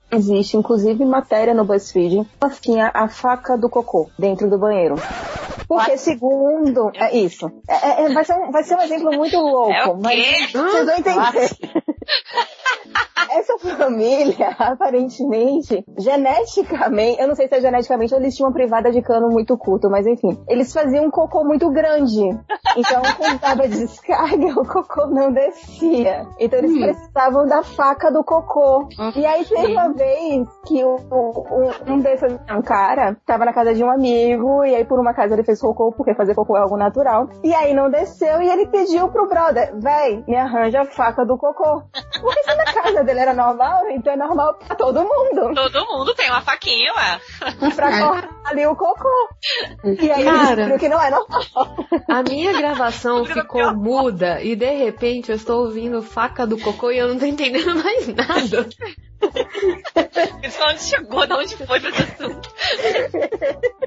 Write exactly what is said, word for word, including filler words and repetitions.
Existe, inclusive, matéria no BuzzFeed, assim, a, a faca do cocô dentro do banheiro. Porque, segundo... É isso. É, é, vai, ser um, vai ser um exemplo muito louco, é mas vocês vão entender. Essa família, aparentemente, geneticamente, eu não sei se é geneticamente ou eles tinham uma privada de cano muito curto, mas enfim, eles faziam um cocô muito grande. Então, quando dava descarga, o cocô não descia. Então, eles hum. precisavam da faca do cocô. E aí, teve uma vez que o, o, um desses, um cara, tava na casa de um amigo, e aí, por uma casa, ele fez cocô, porque fazer cocô é algo natural. E aí, não desceu, e ele pediu pro brother, véi, me arranja a faca do cocô. Porque se na casa dele era normal, então é normal pra todo mundo. Todo mundo tem uma faquinha, ué. Pra cortar ali o cocô. E aí Cara, ele descobriu que não é normal. A minha gravação ficou muda e de repente eu estou ouvindo faca do cocô e eu não tô entendendo mais nada. Isso onde chegou, de onde foi pra esse assunto.